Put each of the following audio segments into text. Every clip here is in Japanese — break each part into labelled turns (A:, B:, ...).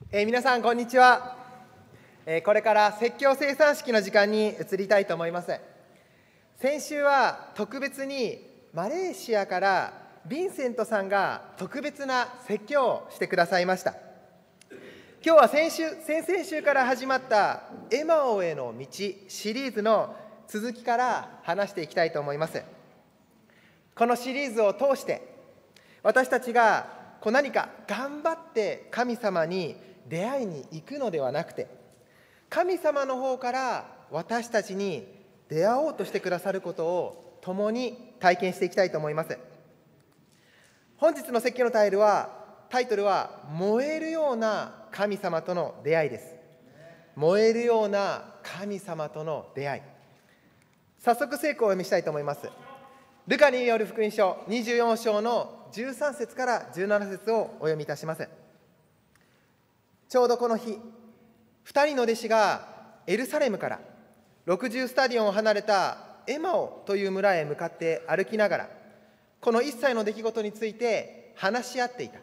A: 皆さんこんにちは。これから説教生産式の時間に移りたいと思います。先週は特別にマレーシアからヴィンセントさんが特別な説教をしてくださいました。今日は先々週から始まったエマオへの道シリーズの続きから話していきたいと思います。このシリーズを通して私たちが何か頑張って神様に出会いに行くのではなくて、神様の方から私たちに出会おうとしてくださることを共に体験していきたいと思います。本日の説教のタイトルは燃えるような神様との出会いです。燃えるような神様との出会い。早速聖句をお読みしたいと思います。ルカによる福音書24章の13節から17節をお読みいたします。ちょうどこの日、2人の弟子がエルサレムから60スタディオンを離れたエマオという村へ向かって歩きながら、この一切の出来事について話し合っていた。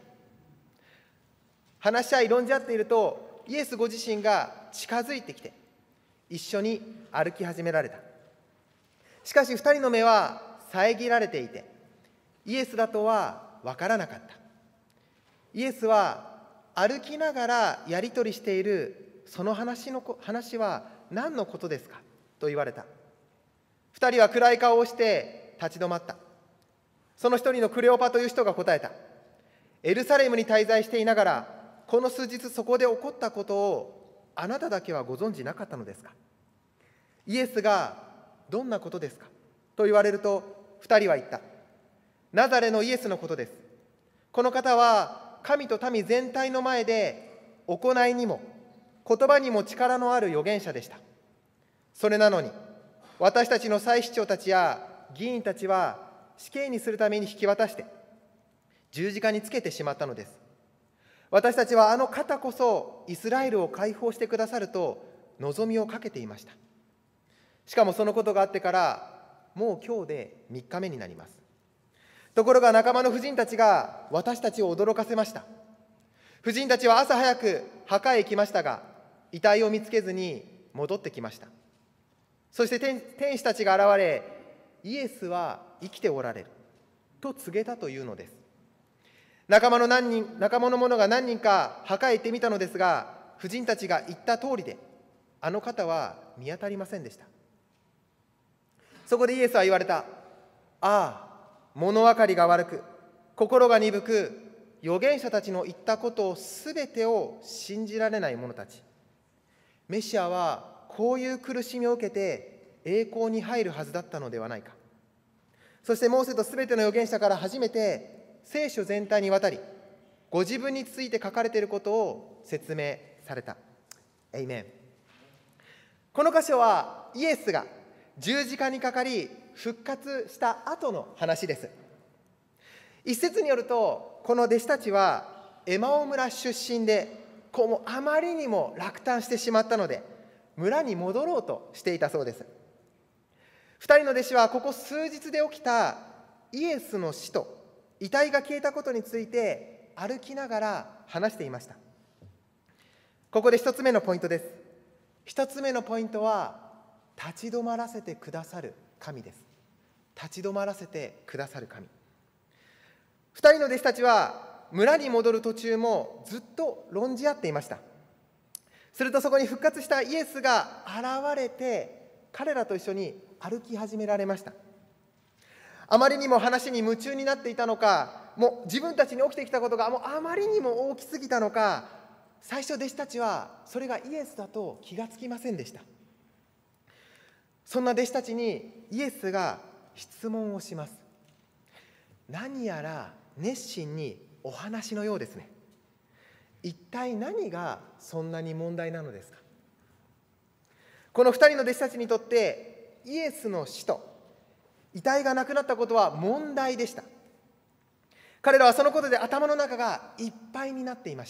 A: 話し合い論じ合っていると、イエスご自身が近づいてきて一緒に歩き始められた。しかし2人の目は遮られていて、イエスだとは分からなかった。イエスは歩きながらやり取りしているその話は何のことですかと言われた。2人は暗い顔をして立ち止まった。その一人のクレオパという人が答えた。エルサレムに滞在していながら、この数日そこで起こったことをあなただけはご存じなかったのですか。イエスがどんなことですかと言われると、2人は言った。ナザレのイエスのことです。この方は神と民全体の前で行いにも言葉にも力のある預言者でした。それなのに私たちの祭司長たちや議員たちは死刑にするために引き渡して十字架につけてしまったのです。私たちはあの方こそイスラエルを解放してくださると望みをかけていました。しかもそのことがあってからもう今日で3日目になります。ところが仲間の婦人たちが私たちを驚かせました。婦人たちは朝早く墓へ行きましたが、遺体を見つけずに戻ってきました。そして天使たちが現れ、イエスは生きておられると告げたというのです。仲間の者が何人か墓へ行ってみたのですが、婦人たちが言った通りで、あの方は見当たりませんでした。そこでイエスは言われた。ああ、物分かりが悪く、心が鈍く、預言者たちの言ったことをすべてを信じられない者たち。メシアはこういう苦しみを受けて栄光に入るはずだったのではないか。そしてモーセとすべての預言者から初めて聖書全体にわたり、ご自分について書かれていることを説明された。エイメン。この箇所はイエスが十字架にかかり復活した後の話です。一説によると、この弟子たちはエマオ村出身で、あまりにも落胆してしまったので村に戻ろうとしていたそうです。2人の弟子はここ数日で起きたイエスの死と遺体が消えたことについて歩きながら話していました。ここで1つ目のポイントです。1つ目のポイントは、立ち止まらせてくださる神です。立ち止まらせてくださる神。2人の弟子たちは村に戻る途中もずっと論じ合っていました。するとそこに復活したイエスが現れて、彼らと一緒に歩き始められました。あまりにも話に夢中になっていたのか、もう自分たちに起きてきたことがあまりにも大きすぎたのか、最初弟子たちはそれがイエスだと気がつきませんでした。そんな弟子たちにイエスが質問をします。何やら熱心にお話のようですね。一体何がそんなに問題なのですか。この2人の弟子たちにとってイエスの死と遺体がなくなったことは問題でした。彼らはそのことで頭の中がいっぱいになっていました。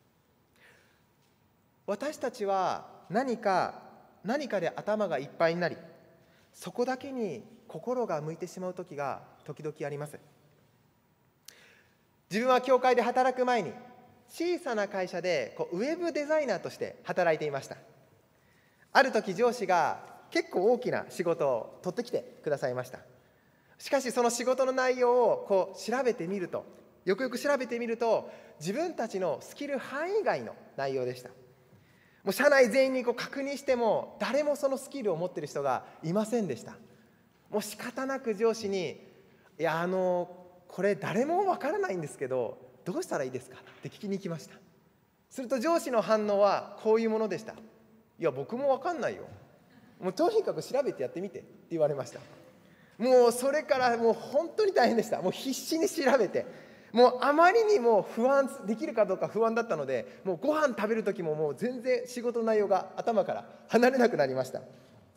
A: 私たちは何かで頭がいっぱいになり、そこだけに心が向いてしまう時が時々あります。自分は教会で働く前に小さな会社でウェブデザイナーとして働いていました。ある時上司が結構大きな仕事を取ってきてくださいました。しかしその仕事の内容を調べてみると、よくよく調べてみると、自分たちのスキル範囲外の内容でした。もう社内全員に確認しても誰もそのスキルを持っている人がいませんでした。もう仕方なく上司に「いやこれ誰もわからないんですけどどうしたらいいですか?」って聞きに行きました。すると上司の反応はこういうものでした。「いや僕もわかんないよ。もうとにかく調べてやってみて」って言われました。もうそれからもう本当に大変でした。もう必死に調べて、もうあまりにもできるかどうか不安だったので、もうご飯食べる時ももう全然仕事の内容が頭から離れなくなりました。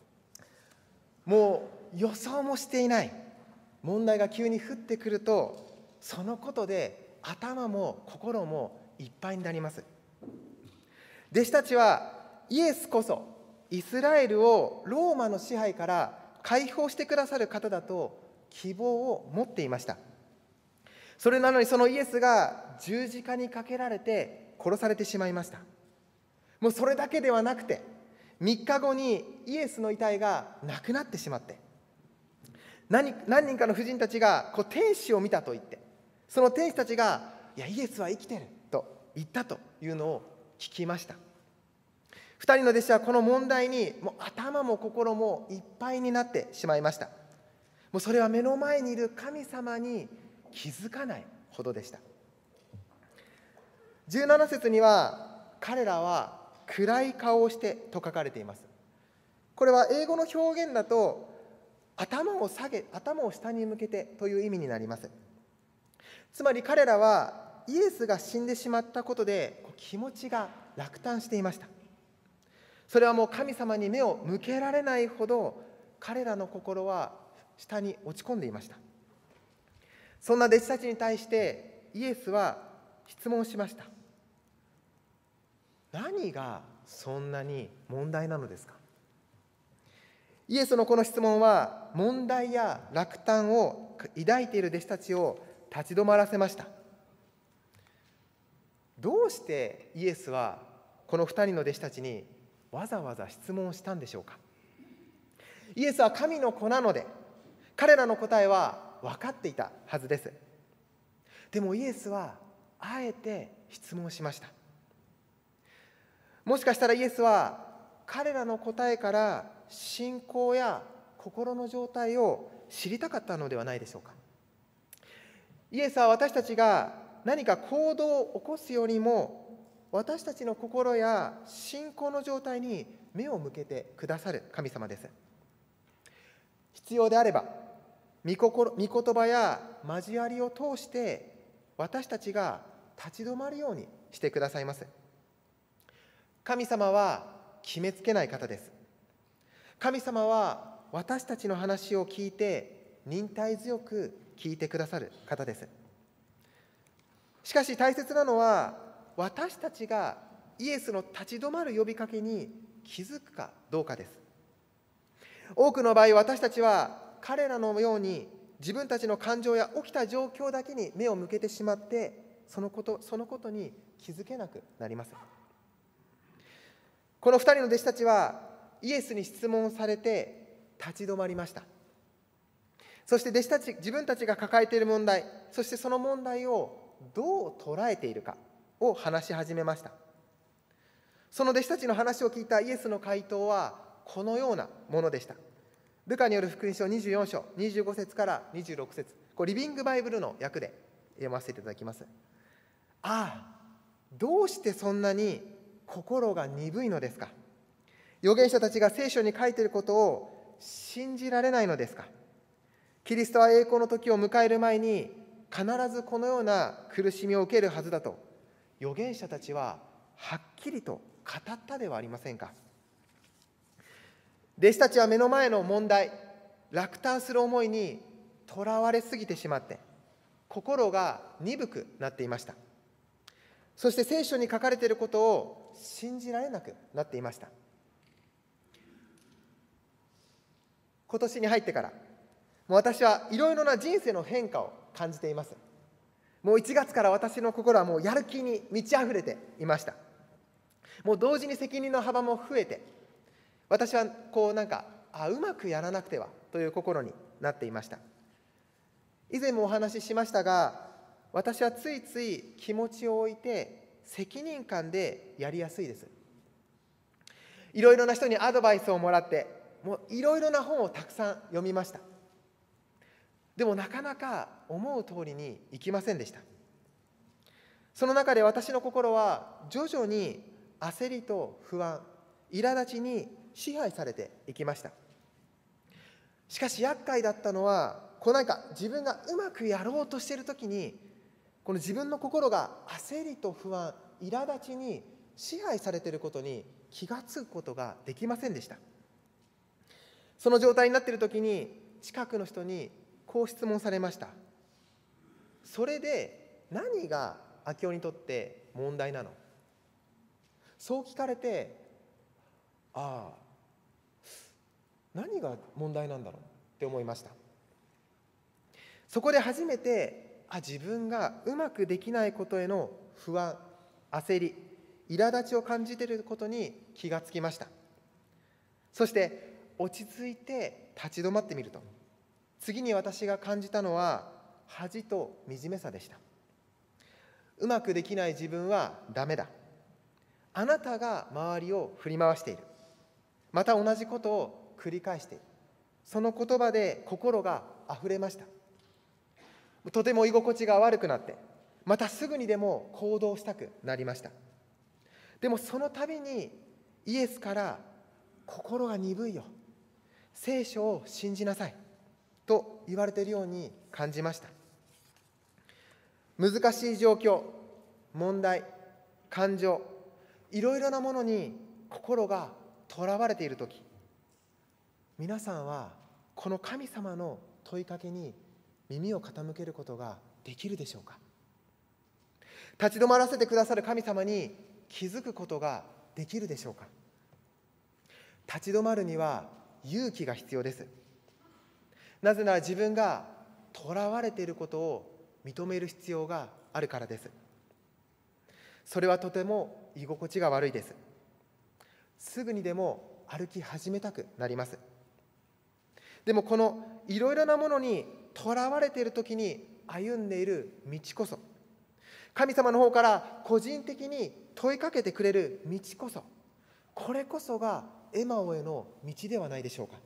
A: もう予想もしていない問題が急に降ってくると、そのことで頭も心もいっぱいになります。弟子たちはイエスこそイスラエルをローマの支配から解放してくださる方だと希望を持っていました。それなのにそのイエスが十字架にかけられて殺されてしまいました。もうそれだけではなくて、3日後にイエスの遺体がなくなってしまって、何人かの婦人たちが天使を見たと言って、その天使たちが「いやイエスは生きてる」と言ったというのを聞きました。2人の弟子はこの問題にもう頭も心もいっぱいになってしまいました。もうそれは目の前にいる神様に気づかないほどでした。17節には彼らは暗い顔をしてと書かれています。これは英語の表現だと頭を下に向けてという意味になります。つまり彼らはイエスが死んでしまったことで気持ちが落胆していました。それはもう神様に目を向けられないほど彼らの心は下に落ち込んでいました。そんな弟子たちに対してイエスは質問しました。何がそんなに問題なのですか？イエスのこの質問は問題や落胆を抱いている弟子たちを立ち止まらせました。どうしてイエスはこの2人の弟子たちにわざわざ質問したんでしょうか？イエスは神の子なので彼らの答えは分かっていたはずです。でもイエスはあえて質問しました。もしかしたらイエスは彼らの答えから信仰や心の状態を知りたかったのではないでしょうか。イエスは私たちが何か行動を起こすよりも私たちの心や信仰の状態に目を向けてくださる神様です。必要であれば御言葉や交わりを通して私たちが立ち止まるようにしてくださいます。神様は決めつけない方です。神様は私たちの話を聞いて忍耐強く聞いてくださる方です。しかし大切なのは私たちがイエスの立ち止まる呼びかけに気づくかどうかです。多くの場合私たちは彼らのように自分たちの感情や起きた状況だけに目を向けてしまってそのことに気づけなくなります。この2人の弟子たちはイエスに質問されて立ち止まりました。そして自分たちが抱えている問題、そしてその問題をどう捉えているかを話し始めました。その弟子たちの話を聞いたイエスの回答はこのようなものでした。ルカによる福音書24章25節から26節、リビングバイブルの訳で読ませていただきます。ああ、どうしてそんなに心が鈍いのですか？預言者たちが聖書に書いていることを信じられないのですか？キリストは栄光の時を迎える前に必ずこのような苦しみを受けるはずだと預言者たちははっきりと語ったではありませんか。弟子たちは目の前の問題、落胆する思いにとらわれすぎてしまって心が鈍くなっていました。そして聖書に書かれていることを信じられなくなっていました。今年に入ってからもう私はいろいろな人生の変化を感じています。 もう1月から私の心はもうやる気に満ち溢れていました。もう同時に責任の幅も増えて、私はうまくやらなくてはという心になっていました。以前もお話ししましたが、私はついつい気持ちを置いて責任感でやりやすいです。いろいろな人にアドバイスをもらって、もういろいろな本をたくさん読みました。でもなかなか思う通りにいきませんでした。その中で私の心は徐々に焦りと不安、苛立ちに支配されていきました。しかし厄介だったのは、自分がうまくやろうとしているときに、この自分の心が焦りと不安、苛立ちに支配されていることに気がつくことができませんでした。その状態になっているときに、近くの人にこう質問されました。それで何が明夫にとって問題なの？そう聞かれて、何が問題なんだろうって思いました。そこで初めて、自分がうまくできないことへの不安、焦り、苛立ちを感じていることに気がつきました。そして落ち着いて立ち止まってみると、次に私が感じたのは恥と惨めさでした。うまくできない自分はダメだ。あなたが周りを振り回している。また同じことを繰り返している。その言葉で心があふれました。とても居心地が悪くなって、またすぐにでも行動したくなりました。でもその度にイエスから心が鈍いよ、聖書を信じなさいと言われているように感じました。難しい状況、問題、感情、いろいろなものに心がとらわれているとき、皆さんはこの神様の問いかけに耳を傾けることができるでしょうか？立ち止まらせてくださる神様に気づくことができるでしょうか？立ち止まるには勇気が必要です。なぜなら自分がとらわれていることを認める必要があるからです。それはとても居心地が悪いです。すぐにでも歩き始めたくなります。でもこのいろいろなものにとらわれているときに歩んでいる道こそ、神様の方から個人的に問いかけてくれる道こそ、これこそがエマオへの道ではないでしょうか。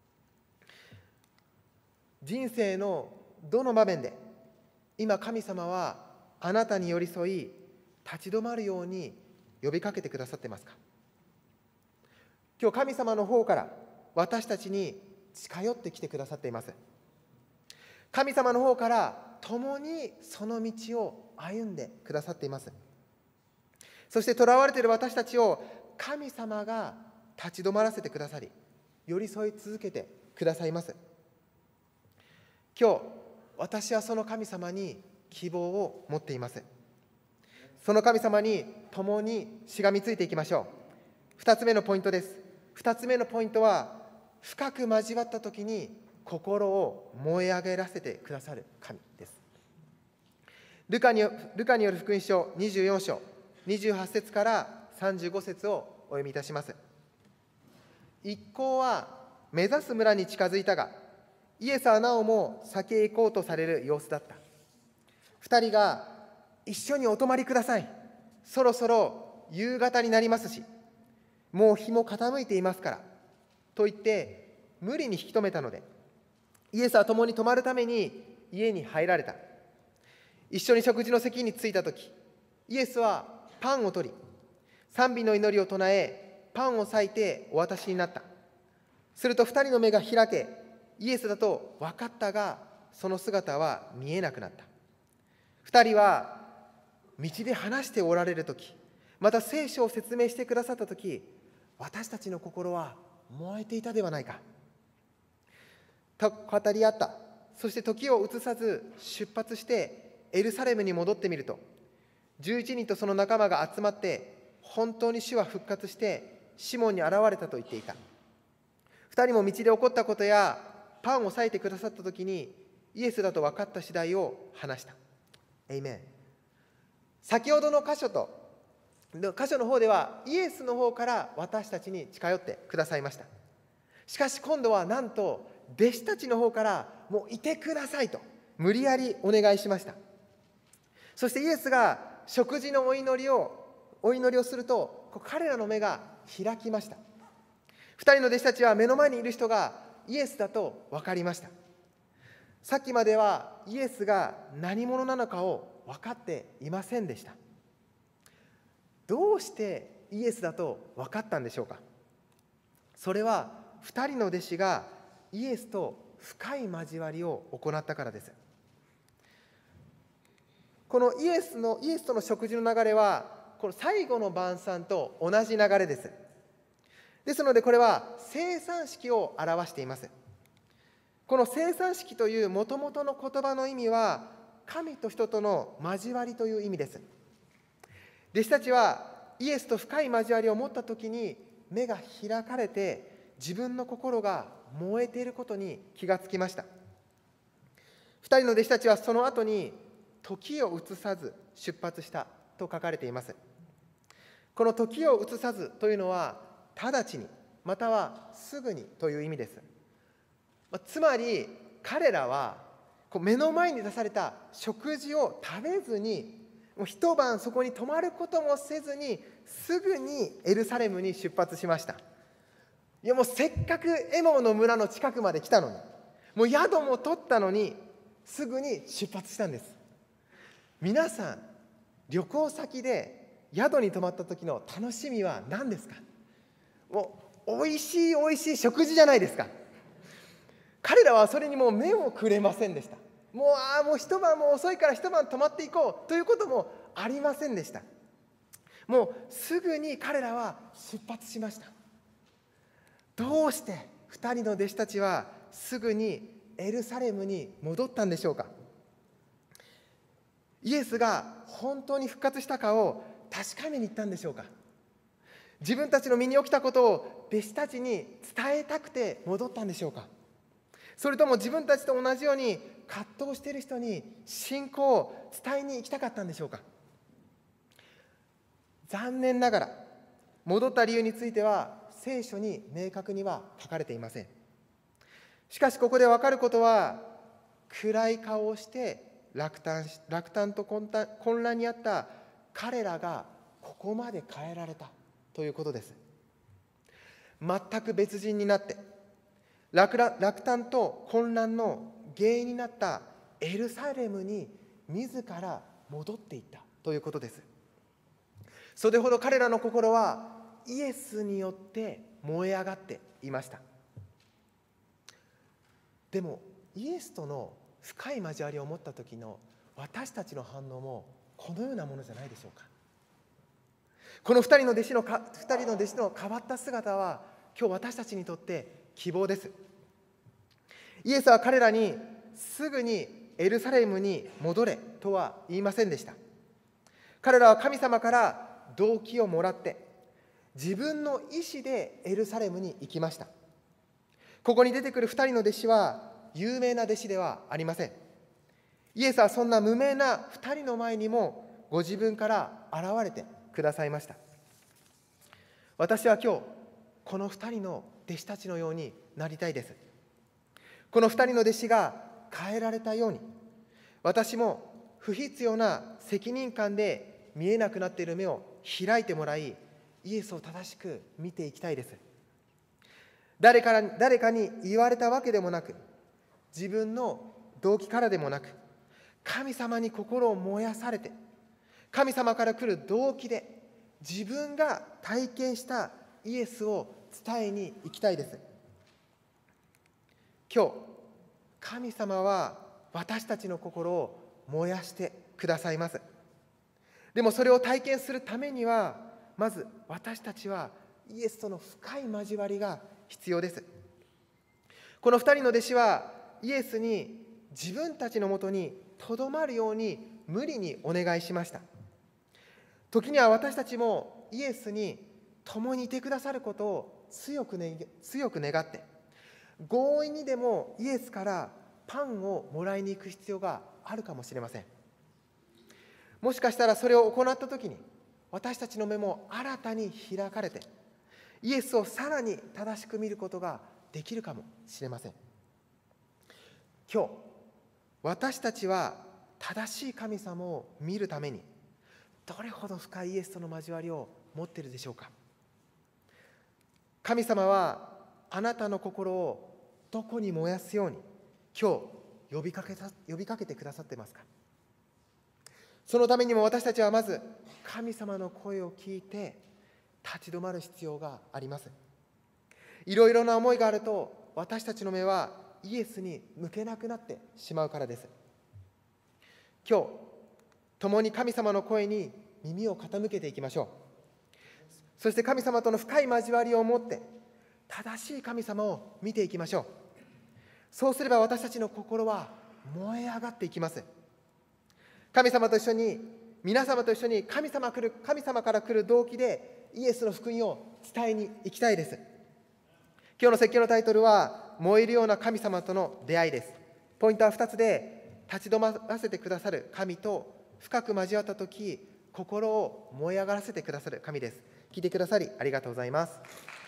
A: 人生のどの場面で今神様はあなたに寄り添い立ち止まるように呼びかけてくださってますか？今日神様の方から私たちに近寄ってきてくださっています。神様の方から共にその道を歩んでくださっています。そして囚われている私たちを神様が立ち止まらせてくださり、寄り添い続けてくださいます。今日私はその神様に希望を持っています。その神様に共にしがみついていきましょう。2つ目のポイントです。2つ目のポイントは、深く交わった時に心を燃え上げらせてくださる神です。ルカによる福音書24章28節から35節をお読みいたします。一行は目指す村に近づいたが、イエスはなおも先へ行こうとされる様子だった。2人が一緒にお泊まりください。そろそろ夕方になりますし、もう日も傾いていますから、と言って無理に引き止めたので、イエスは共に泊まるために家に入られた。一緒に食事の席に着いたとき、イエスはパンを取り、賛美の祈りを唱え、パンを裂いてお渡しになった。すると2人の目が開け、イエスだと分かったが、その姿は見えなくなった。2人は道で話しておられるとき、また聖書を説明してくださったとき、私たちの心は燃えていたではないか。と語り合った。そして時を移さず出発してエルサレムに戻ってみると、11人とその仲間が集まって、本当に主は復活してシモンに現れたと言っていた。2人も道で起こったことやパンを裂いてくださったときにイエスだと分かった次第を話した。 エイメン。先ほどの箇所の方ではイエスの方から私たちに近寄ってくださいました。しかし今度はなんと弟子たちの方からもういてくださいと無理やりお願いしました。そしてイエスが食事のお祈りをすると彼らの目が開きました。2人の弟子たちは目の前にいる人がイエスだと分かりました。さっきまではイエスが何者なのかを分かっていませんでした。どうしてイエスだと分かったんでしょうか。それは2人の弟子がイエスと深い交わりを行ったからです。このイエスとの食事の流れはこの最後の晩餐と同じ流れです。ですのでこれは生産式を表しています。この生産式というもともとの言葉の意味は神と人との交わりという意味です。弟子たちはイエスと深い交わりを持ったときに目が開かれて自分の心が燃えていることに気がつきました。2人の弟子たちはその後に時を移さず出発したと書かれています。この時を移さずというのは直ちにまたはすぐにという意味です。つまり彼らは目の前に出された食事を食べずにもう一晩そこに泊まることもせずにすぐにエルサレムに出発しました。いやもうせっかくエモの村の近くまで来たのにもう宿も取ったのにすぐに出発したんです。皆さん旅行先で宿に泊まった時の楽しみは何ですか。もうおいしい食事じゃないですか。彼らはそれにもう目もくれませんでした。もう一晩も遅いから一晩泊まっていこうということもありませんでした。もうすぐに彼らは出発しました。どうして2人の弟子たちはすぐにエルサレムに戻ったんでしょうか。イエスが本当に復活したかを確かめに行ったんでしょうか。自分たちの身に起きたことを弟子たちに伝えたくて戻ったんでしょうか。それとも自分たちと同じように葛藤している人に信仰を伝えに行きたかったんでしょうか。残念ながら戻った理由については聖書に明確には書かれていません。しかしここで分かることは暗い顔をして落胆と混乱にあった彼らがここまで変えられたということです。全く別人になって落胆と混乱の原因になったエルサレムに自ら戻っていったということです。それほど彼らの心はイエスによって燃え上がっていました。でもイエスとの深い交わりを持った時の私たちの反応もこのようなものじゃないでしょうか。この2人の弟子の変わった姿は今日私たちにとって希望です。イエスは彼らにすぐにエルサレムに戻れとは言いませんでした。彼らは神様から動機をもらって自分の意思でエルサレムに行きました。ここに出てくる2人の弟子は有名な弟子ではありません。イエスはそんな無名な2人の前にもご自分から現れてくださいました。私は今日この2人の弟子たちのようになりたいです。この2人の弟子が変えられたように私も不必要な責任感で見えなくなっている目を開いてもらいイエスを正しく見ていきたいです。誰かに言われたわけでもなく自分の動機からでもなく神様に心を燃やされて神様から来る動機で自分が体験したイエスを伝えに行きたいです。今日神様は私たちの心を燃やしてくださいます。でもそれを体験するためにはまず私たちはイエスとの深い交わりが必要です。この2人の弟子はイエスに自分たちのもとにとどまるように無理にお願いしました。時には私たちもイエスに共にいてくださることを強く願って強引にでもイエスからパンをもらいに行く必要があるかもしれません。 もしかしたらそれを行ったときに、私たちの目も新たに開かれて、イエスをさらに正しく見ることができるかもしれません。今日、私たちは正しい神様を見るために、どれほど深いイエスとの交わりを持っているでしょうか。神様はあなたの心をどこに燃やすように今日呼びかけてくださっていますか。そのためにも私たちはまず神様の声を聞いて立ち止まる必要があります。いろいろな思いがあると私たちの目はイエスに向けなくなってしまうからです。今日共に神様の声に耳を傾けていきましょう。そして神様との深い交わりを持って正しい神様を見ていきましょう。そうすれば私たちの心は燃え上がっていきます。神様と一緒に、皆様と一緒に神様から来る動機でイエスの福音を伝えに行きたいです。今日の説教のタイトルは燃えるような神様との出会いです。ポイントは2つで、立ち止まらせてくださる神と深く交わったとき心を燃え上がらせてくださる神です。聞いてくださりありがとうございます。